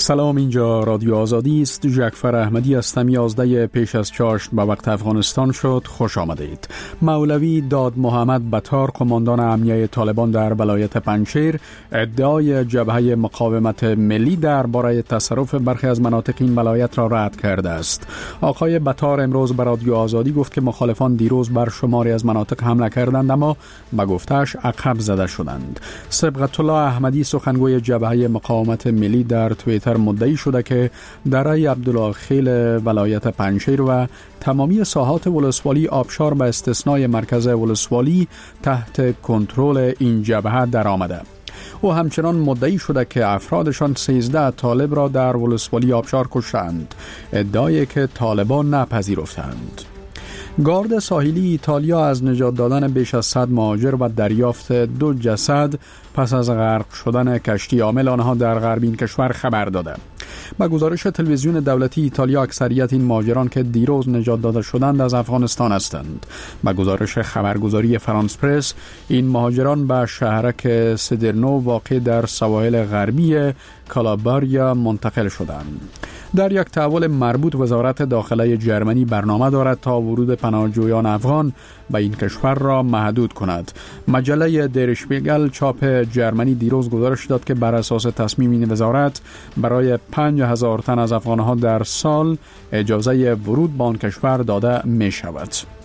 سلام، اینجا رادیو آزادی است. جعفر احمدی هستم. 11 پیش از چاشت به وقت افغانستان شد. خوش آمدید. مولوی داد محمد بطار، قماندان امنیه طالبان در ولایت پنجشیر، ادعای جبهه مقاومت ملی درباره تصرف برخی از مناطق این ولایت را رد کرده است. آقای بطار امروز به رادیو آزادی گفت که مخالفان دیروز بر شماری از مناطق حمله کردند، اما به گفته‌اش عقب زده شدند. صبغت الله احمدی، سخنگوی جبهه مقاومت ملی، در توییتر مدعی شده که دره عبدالله خیل ولایت پنجشیر و تمامی ساحات ولسوالی آبشار به استثنای مرکز ولسوالی تحت کنترل این جبهه در آمده. او همچنان مدعی شده که افرادشان 13 طالب را در ولسوالی آبشار کشتند، ادعایی که طالبان نپذیرفتند. گارد ساحلی ایتالیا از نجات دادن بیش از 100 مهاجر و دریافت 2 جسد پس از غرق شدن کشتی حامل آنها در غرب این کشور خبر داده. با گزارش تلویزیون دولتی ایتالیا، اکثریت این مهاجران که دیروز نجات داده شدند از افغانستان هستند. با گزارش خبرگزاری فرانس پرس، این مهاجران به شهرک سدرنو واقع در سواحل غربی کالابریا منتقل شدند. در یک تحول مربوط، وزارت داخله جرمنی برنامه دارد تا ورود پناهجویان افغان به این کشور را محدود کند. مجله در شپیگل چاپ جرمنی دیروز گزارش داد که بر اساس تصمیم این وزارت برای 5000 تن از افغانها در سال اجازه ورود به آن کشور داده می شود.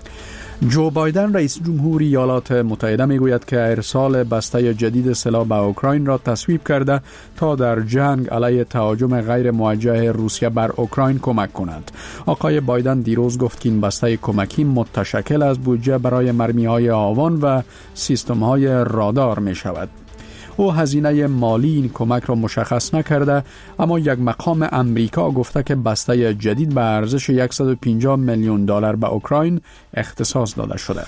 جو بایدن، رئیس جمهور ایالات متحده، میگوید که ارسال بسته جدید سلاح به اوکراین را تصویب کرده تا در جنگ علیه تهاجم غیر موجه روسیه بر اوکراین کمک کند. آقای بایدن دیروز گفت که این بسته کمکی متشکل از بودجه برای مرمی‌های آوان و سیستم‌های رادار می شود. او هزینه مالی این کمک را مشخص نکرده، اما یک مقام امریکا گفته که بسته جدید به ارزش 150 میلیون دلار به اوکراین اختصاص داده شده.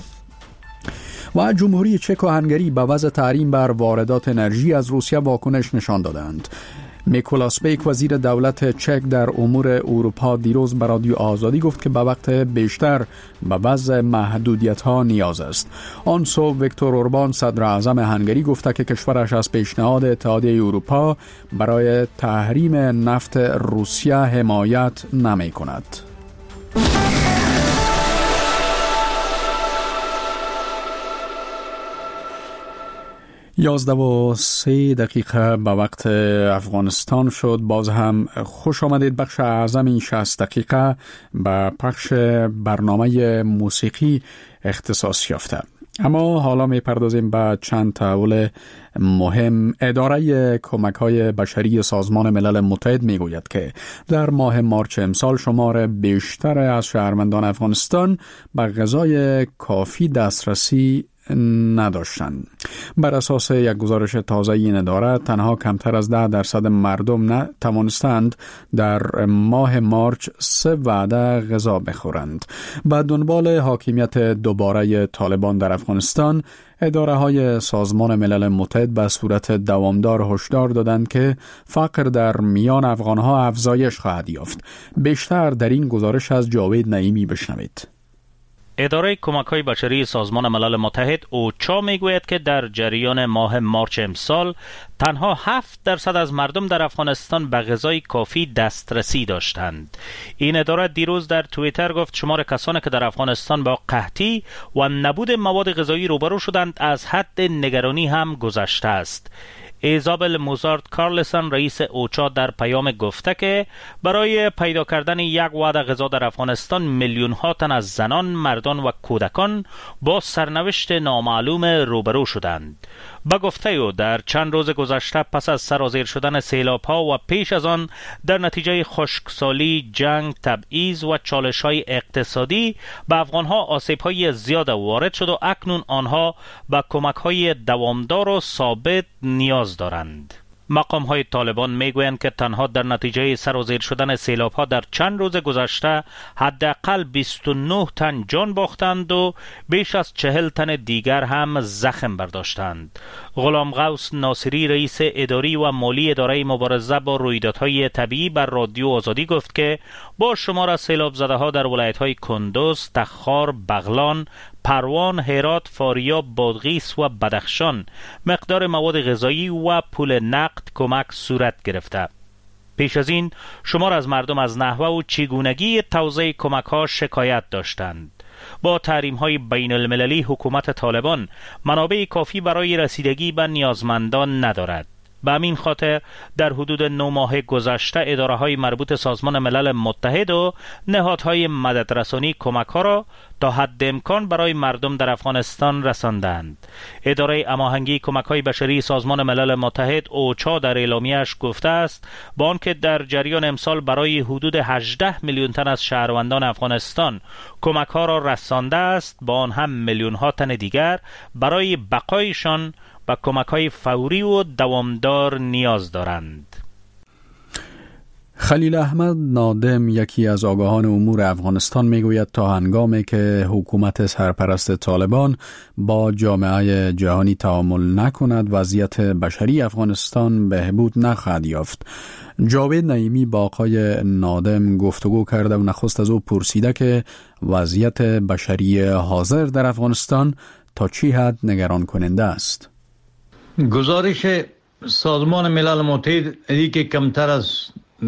و جمهوری چک و هنگری به وضع تحریم بر واردات انرژی از روسیه واکنش نشان دادند. میکولاس بیک، وزیر دولت چک در امور اروپا، دیروز به رادیو آزادی گفت که به وقت بیشتر به وضع محدودیت‌ها نیاز است. آن سو ویکتور اوربان، صدر اعظم هنگری، گفته که کشورش از پیشنهاد اتحادیه اروپا برای تحریم نفت روسیه حمایت نمی‌کند. 11:03 به وقت افغانستان شد. باز هم خوش آمدید. بخش اعظم این 60 دقیقه به پخش برنامه موسیقی اختصاص یافته. اما حالا میپردازیم به چند تحول مهم. اداره کمک‌های بشری سازمان ملل متحد میگوید که در ماه مارچ امسال شمار بیشتر از شهروندان افغانستان به غذای کافی دسترسی نداشتند. بر اساس یک گزارش تازه این اداره، تنها کمتر از 10% مردم توانستند در ماه مارچ 3 وعده غذا بخورند. به دنبال حاکمیت دوباره طالبان در افغانستان، اداره های سازمان ملل متحد به صورت دوامدار هشدار دادند که فقر در میان افغانها افزایش خواهد یافت. بیشتر در این گزارش از جاوید نعیمی بشنوید. اداره کمک‌های بشری سازمان ملل متحد اوچا میگوید که در جریان ماه مارچ امسال تنها 7% از مردم در افغانستان به غذای کافی دسترسی داشتند. این اداره دیروز در توییتر گفت شمار کسانی که در افغانستان با قحطی و نبود مواد غذایی روبرو شدند از حد نگرانی هم گذشته است. ایزابل موزارت کارلسن، رئیس اوچا، در پیام گفته که برای پیدا کردن یک وعده غذا در افغانستان میلیون ها تن از زنان، مردان و کودکان با سرنوشت نامعلوم روبرو شدند. با گفته او در چند روز گذشته پس از سرازیر شدن سیلاب ها و پیش از آن در نتیجه خشکسالی، جنگ، تبعیض و چالش های اقتصادی به افغان ها آسیب های زیاد وارد شد و اکنون آنها به کمک های دوامدار و ثابت نیاز دارند. مقام های طالبان میگویند که تنها در نتیجه سرازیر شدن سیلاب ها در چند روز گذشته حداقل 29 تن جان باختند و بیش از 40 تن دیگر هم زخم برداشتند. غلام غوث ناصری، رئیس اداری و مالی اداره مبارزه با رویدادهای طبیعی، بر رادیو آزادی گفت که با شمار از سیلاب زده ها در ولایت های کندوز، تخار، بغلان، پروان، هرات، فاریاب، بادغیس و بدخشان مقدار مواد غذایی و پول نقد کمک صورت گرفته. پیش از این شمار از مردم از نحوه و چگونگی توزیع کمک‌ها شکایت داشتند. با تحریم‌های بین المللی حکومت طالبان منابع کافی برای رسیدگی به نیازمندان ندارد. به همین خاطر در حدود 9 ماه گذشته اداره‌های مربوط سازمان ملل متحد و نهادهای مددرسانی کمک‌ها را تا حد امکان برای مردم در افغانستان رساندند. اداره هماهنگی کمک‌های بشری سازمان ملل متحد اوچا در اعلامیه‌اش گفته است با آنکه در جریان امسال برای حدود 18 میلیون تن از شهروندان افغانستان کمک‌ها را رسانده است، با آن هم میلیون‌ها تن دیگر برای بقایشان و کمک‌های فوری و دوامدار نیاز دارند. خلیل احمد نادم، یکی از آگاهان امور افغانستان، میگوید تا هنگامی که حکومت سرپرست طالبان با جامعه جهانی تعامل نکند وضعیت بشری افغانستان بهبود نخواهد یافت. جاوید نعیمی با آقای نادم گفتگو کرده و نخست از او پرسیده که وضعیت بشری حاضر در افغانستان تا چی حد نگران کننده است. گزارش سازمان ملل متحد ای که کمتر از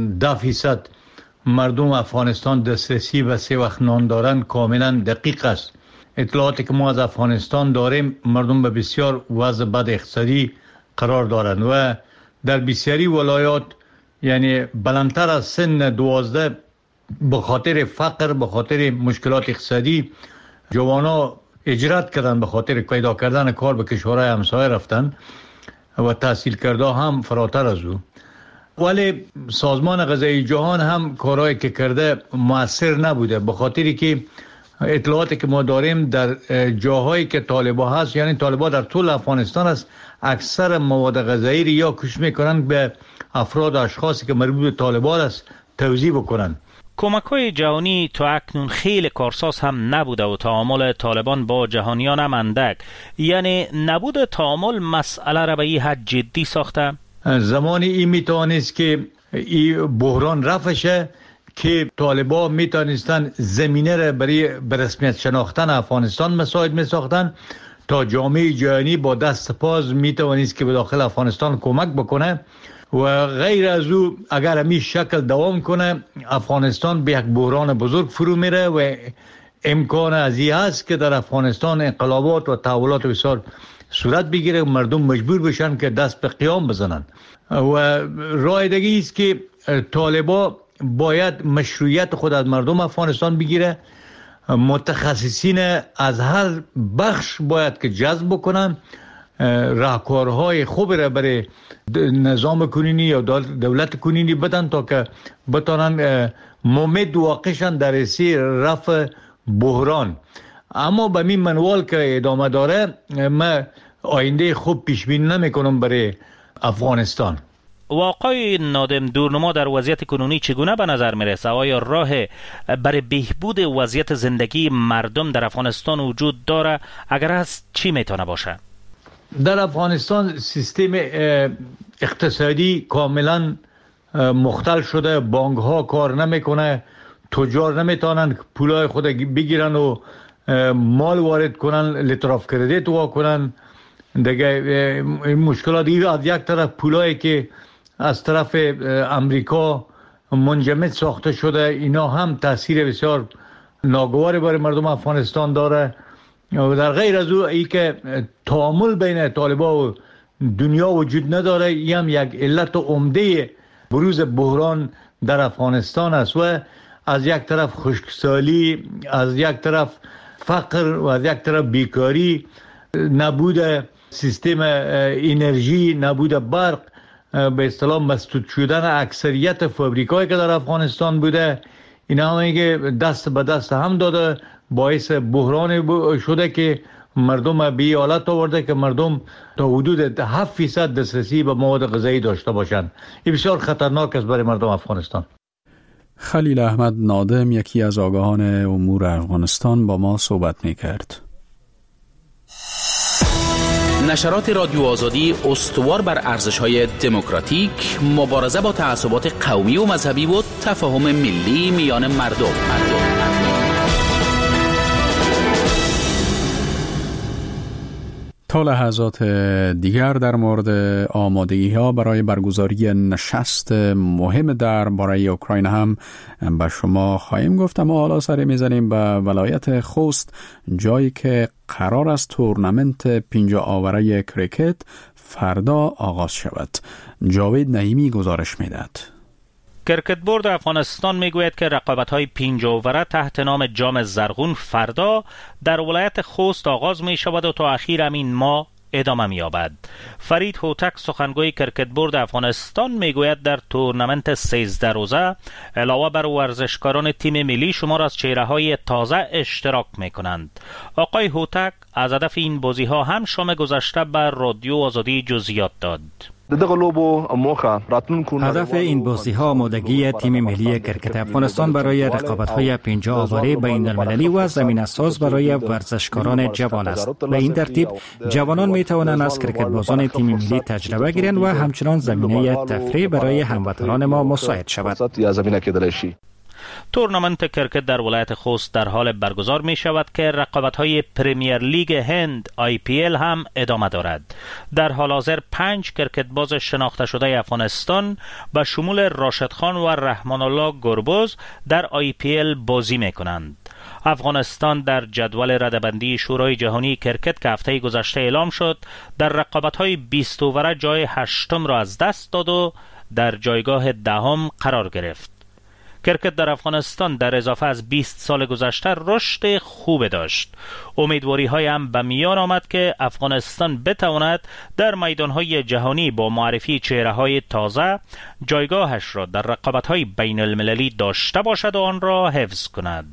10% مردم افغانستان دسترسی به 3 وقت نان دارند کاملا دقیق است. اطلاعاتی که ما از افغانستان داریم، مردم به بسیار وضع بد اقتصادی قرار دارند و در بسیاری ولایات یعنی بلندتر از سن 12 به خاطر فقر، به خاطر مشکلات اقتصادی جوانا اجرات کردن، به خاطر پیدا کردن کار به کشورهای همسایه رفتن و تحصیل کرده هم فراتر از او. ولی سازمان غذایی جهان هم کارهایی که کرده مؤثر نبوده، به خاطری که اطلاعاتی که ما داریم در جاهایی که طالبا هست، یعنی طالبا در طول افغانستان است، اکثر مواد غذایی را یا کش میکنن به افراد اشخاصی که مربوط به طالبان است توزیع بکنن. کمک‌های جهانی تا اکنون خیلی کارساز هم نبوده و تعامل طالبان با جهانیان هم اندک، یعنی نبود تعامل مسئله را به این حد جدی ساخته. زمانی این میتوانست که این بحران رفع شه که طالبا میتونستن زمینه را برای رسمیت شناختن افغانستان مساعد میساختن تا جامعه جهانی با دست پاز میتوانست که به داخل افغانستان کمک بکنه و غیر از او اگر همین شکل دوام کنه افغانستان به یک بحران بزرگ فرو میره و امکان از این هست که در افغانستان انقلابات و تحولات بسیار صورت بگیره و مردم مجبور بشن که دست به قیام بزنن و راه دیگه است که طالبا باید مشروعیت خود از مردم افغانستان بگیره، متخصصین از هر بخش باید که جذب بکنن، راهکارهای خوب را برای نظام کنونی یا دولت کنونی بدن تا که بتانن ممد واقعشان در رسی رفع بحران. اما به این منوال که ادامه داره من آینده خوب پیش بینی نمیکنم برای افغانستان. واقعی نادم دورنما در وضعیت کنونی چگونه به نظر میرسه؟ آیا راه برای بهبود وضعیت زندگی مردم در افغانستان وجود داره؟ اگر هست چی میتونه باشه؟ در افغانستان سیستم اقتصادی کاملا مختل شده، بانک ها کار نمیکنه، تجار نمیتونن پولای خود بگیرن و مال وارد کنن، لتراف کردیت وا کنن. دیگه مشکلات از یک طرف پولایی که از طرف امریکا منجمد ساخته شده، اینا هم تاثیر بسیار ناگواری برای مردم افغانستان داره. و در غیر از او ای که تعامل بین طالبا و دنیا وجود نداره، این هم یک علت عمده بروز بحران در افغانستان است و از یک طرف خشکسالی، از یک طرف فقر و از یک طرف بیکاری، نبود سیستم انرژی، نبود برق، به اصطلاح مسدود شدن اکثریت فابریکایی که در افغانستان بوده، اینا هم که دست به دست هم داده باعث بحران شده که مردم به حالت آورده که مردم تا حدود 7% دسترسی به مواد غذایی داشته باشند. این بسیار خطرناک است برای مردم افغانستان. خلیل احمد نادم، یکی از آگاهان امور افغانستان، با ما صحبت می‌کرد. نشرات رادیو آزادی استوار بر ارزش‌های دموکراتیک، مبارزه با تعصبات قومی و مذهبی و تفاهم ملی میان مردم. تا لحظات دیگر در مورد آمادگی‌ها برای برگزاری نشست مهم درباره اوکراین هم به شما خواهیم گفت. اما حالا سری میزنیم به ولایت خوست، جایی که قرار است تورنمنت 50 آوره کریکت فردا آغاز شود. جاوید نعیمی گزارش میدهد. کرکت بورد افغانستان میگوید که رقابت‌های 50 اوره تحت نام جام زرغون فردا در ولایت خوست آغاز می شود و تا اخیر همین ماه ادامه می‌یابد. فرید هوتک سخنگوی کرکت بورد افغانستان میگوید در تورنمنت 13 روزه علاوه بر ورزشکاران تیم ملی شمار از چهره‌های تازه اشتراک می‌کنند. آقای هوتک از هدف این بازی‌ها هم شام گذشته بر رادیو آزادی جزئیات داد. هدف این بازی‌ها آمادگی تیم ملی کرکت افغانستان برای رقابت‌های 50 آوره بین‌المللی و زمینه‌ساز برای ورزشکاران جوان است. به این ترتیب جوانان می‌توانند از کرکت بازان تیم ملی تجربه گیرند و همچنان زمینه تفریح برای هموطنان ما مساعد شود. تورنمنت کرکت در ولایت خوست در حال برگزار می شود که رقابت‌های پریمیر لیگ هند IPL هم ادامه دارد. در حال حاضر 5 کرکت باز شناخته شده افغانستان به شمول راشد خان و رحمان الله گربز در IPL بازی می کنند. افغانستان در جدول رده‌بندی شورای جهانی کرکت که هفته گذشته اعلام شد در رقابت‌های 20 اوره جای 8م را از دست داد و در جایگاه 10م قرار گرفت. کرکت در افغانستان در اضافه از 20 سال گذشته رشد خوب داشت. امیدواری های هم به میان آمد که افغانستان بتواند در میدانهای جهانی با معرفی چهره های تازه جایگاهش را در رقابت های بین المللی داشته باشد و آن را حفظ کند.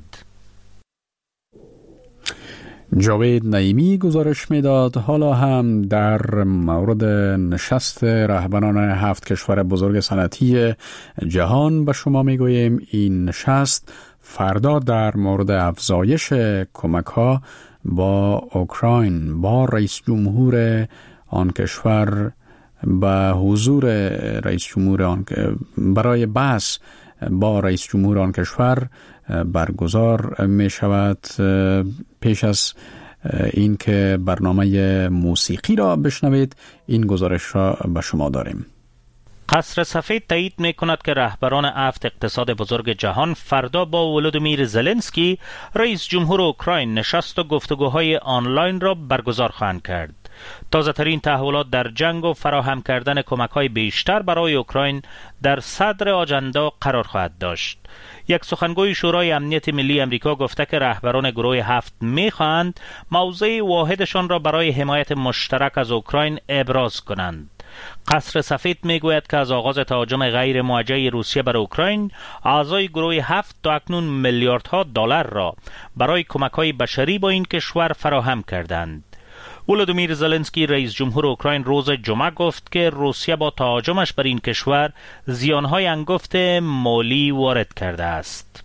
جاوید نعیمی گزارش میداد. حالا هم در مورد نشست رهبران 7 کشور بزرگ صنعتی جهان به شما میگوییم. این نشست فردا در مورد افزایش کمک‌ها با اوکراین با رئیس جمهور آن کشور به حضور رئیس جمهور آن برای بحث با رئیس جمهور آن کشور برگزار می شود. پیش از این که برنامه موسیقی را بشنوید این گزارش را به شما داریم. قصر سفید تایید می کند که رهبران 7 اقتصاد بزرگ جهان فردا با ولودیمیر زلنسکی رئیس جمهور اوکراین نشست و گفتگوهای آنلاین را برگزار خواهند کرد. تازه ترین تحولات در جنگ و فراهم کردن کمک‌های بیشتر برای اوکراین در صدر آجندا قرار خواهد داشت. یک سخنگوی شورای امنیت ملی امریکا گفته که رهبران گروه 7 می‌خواهند موضع واحدشان را برای حمایت مشترک از اوکراین ابراز کنند. قصر سفید میگوید که از آغاز تهاجم غیر موجه روسیه بر اوکراین اعضای گروه 7 تا اکنون میلیاردها دلار را برای کمک‌های بشری با این کشور فراهم کردند. ولودیمیر زلنسکی رئیس جمهور اوکراین روز جمعه گفت که روسیه با تهاجمش بر این کشور زیانهای انگفت مالی وارد کرده است.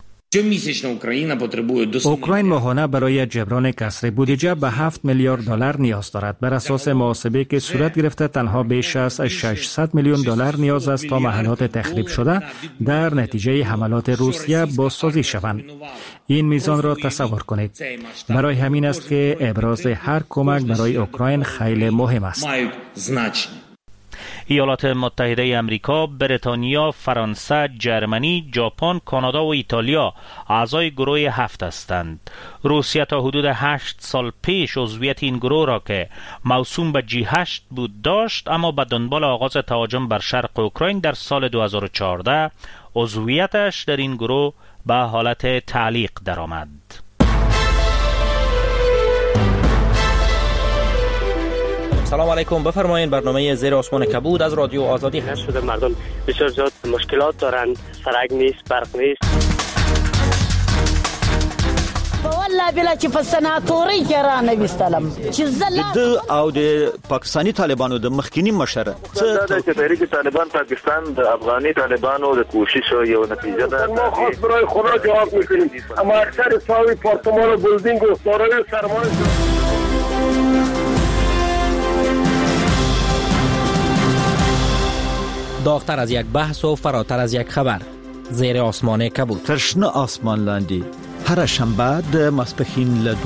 اوکراین ماهانه برای جبران کسر بودجه به 7 میلیارد دلار نیاز دارد. بر اساس محاسبه که صورت گرفته تنها بیش از 600 میلیون دلار نیاز است تا محلات تخریب شده در نتیجه حملات روسیه بازسازی شوند. این میزان را تصور کنید. برای همین است که ابراز هر کمک برای اوکراین خیلی مهم است. ایالات متحده امریکا، بریتانیا، فرانسه، جرمنی، ژاپن، کانادا و ایتالیا اعضای گروه 7 هستند. روسیه تا حدود 8 سال پیش عضویت این گروه را که موسوم به G8 بود داشت، اما به دنبال آغاز تهاجم بر شرق اوکراین در سال 2014 عضویتش در این گروه به حالت تعلیق درآمد. سلام علیکم، بفرمایید. برنامه زیر آسمان کبود از رادیو آزادی هست. شده مردم بسیار زیاد مشکلات دارند، سرک نیست، برق نیست. والله بلا چې په سناتوري کې را نوستلم چې د او د پاکستانی طالبانو د مخکینی مشر څه د تحریک طالبان پاکستان د افغاني طالبانو د کوشش یو نتیجه ده. ما خاص برای خدا جواب میکنیم، اما اکثر ساوی پارتمان و بلدینگ و دارای سرمایه داغتر از یک بحث و فراتر از یک خبر. زیر آسمان کبود، ترشنه آسمان لاندی، هر شنبه د ماسپښین له